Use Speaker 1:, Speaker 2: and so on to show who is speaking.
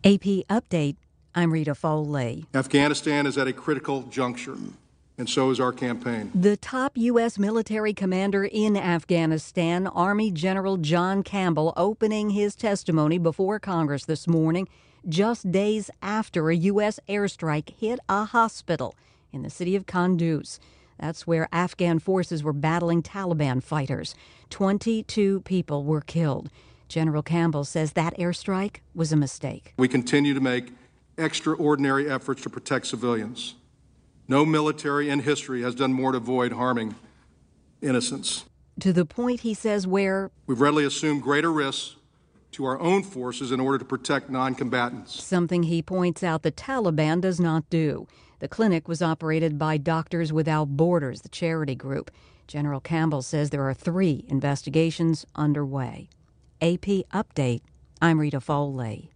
Speaker 1: AP Update, I'm Rita Foley.
Speaker 2: Afghanistan is at a critical juncture, and so is our campaign.
Speaker 1: The top U.S. military commander in Afghanistan, Army General John Campbell, opening his testimony before Congress this morning, just days after a U.S. airstrike hit a hospital in the city of Kunduz. That's where Afghan forces were battling Taliban fighters. 22 people were killed. General Campbell says that airstrike was a mistake.
Speaker 2: We continue to make extraordinary efforts to protect civilians. No military in history has done more to avoid harming innocents.
Speaker 1: To the point, he says, where
Speaker 2: we've readily assumed greater risks to our own forces in order to protect non-combatants.
Speaker 1: Something he points out the Taliban does not do. The clinic was operated by Doctors Without Borders, the charity group. General Campbell says there are 3 investigations underway. AP Update, I'm Rita Foley.